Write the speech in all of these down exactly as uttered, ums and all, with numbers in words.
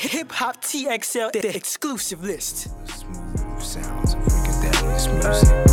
Hip Hop T X L, the exclusive list. Smooth sounds of Funkadelic music.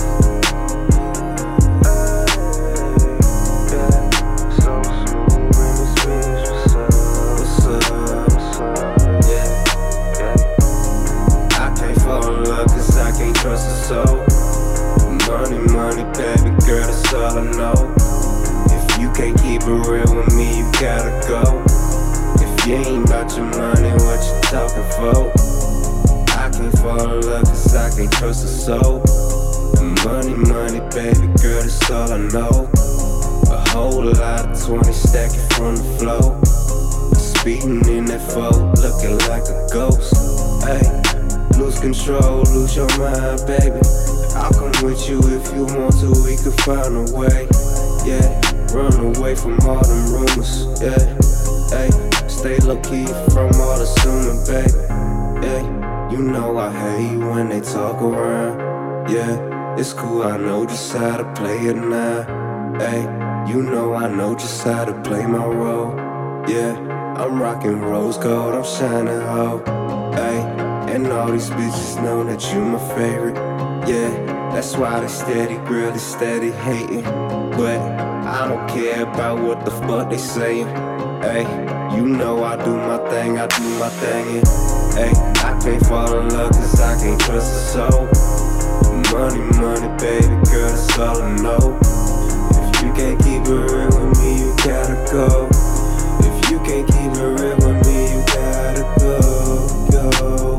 Trust her soul. Money, money, baby girl, that's all I know. If you can't keep it real with me, you gotta go. If you ain't about your money, what you talking for? I can't fall in love cause I can't trust her soul. Money, money, baby girl, that's all I know. A whole lot of twenty stacking from the floor. Speeding in that four, looking like a ghost. Hey. Lose control, lose your mind, baby. I'll come with you if you want to, we could find a way. Yeah, run away from all them rumors. Yeah, hey, stay low key from all assuming, baby. Yeah, you know I hate when they talk around. Yeah, it's cool, I know just how to play it now. Hey, you know I know just how to play my role. Yeah, I'm rocking rose gold, I'm shining ho. Hey. And all these bitches know that you my favorite. Yeah, that's why they steady grill, they steady hating. But I don't care about what the fuck they saying. Hey, you know I do my thing, I do my thing. Yeah. Hey, I can't fall in love cause I can't trust a soul. Money, money, baby girl, that's all I know. If you can't keep it real with me, you gotta go. If you can't keep it real with me, you gotta go, go.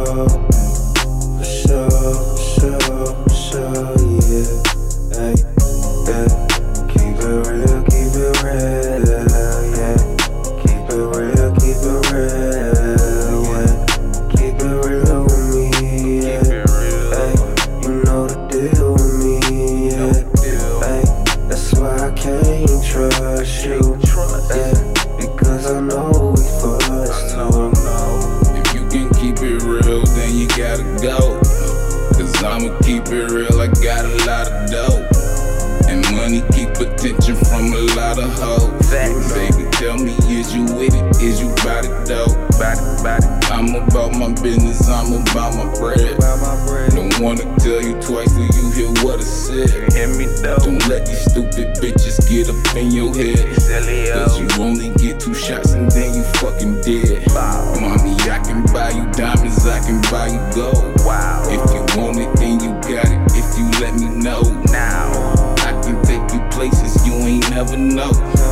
For sure, for sure, for sure, yeah. Hey, yeah. Keep it real, keep it real, yeah. Keep it real, keep it real, yeah. Keep it real with me, yeah. Hey, you know the deal with me, yeah. Hey, that's why I can't trust you, yeah. Because I know we fuss too. If you can keep it real, then you gotta go. Cause I'ma keep it real, I got a lot of dope. And money keep attention from a lot of hoes. Baby, tell me, is you with it? Is you bout it though? I'm about my business, I'm about my bread. Don't wanna tell you twice till you hear what I said. Don't let these stupid bitches get up in your head. Cause you only get two shots and then you fucking dead. Mommy, I can buy you diamonds, I can buy you gold. If you want it, then you got it. If you let me know now, I can take you places you ain't never know.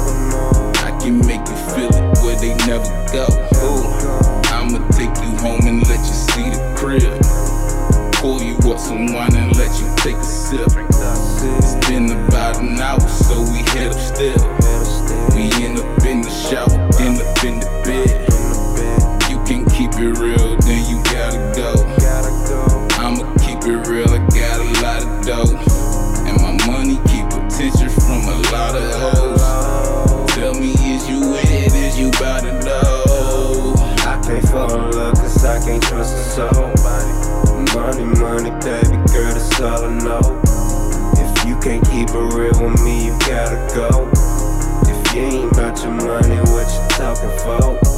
I can make you feel it where they never go. I'ma take you home and let you see the crib. Pour you up some wine and let you take a sip. It's been about an hour, so we head upstairs. We end up in the shower, end up in the bed. You can keep it real, then you gotta go. I'ma keep it real, I got a lot of dough. And my money keep attention from a lot of hoes. Tell me, is you with it, is you bout to know? I can't fall in love cause I can't trust a soul. Money, money, baby girl, that's all I know. If you can't keep it real with me, you gotta go. If you ain't about your money, what you talking for?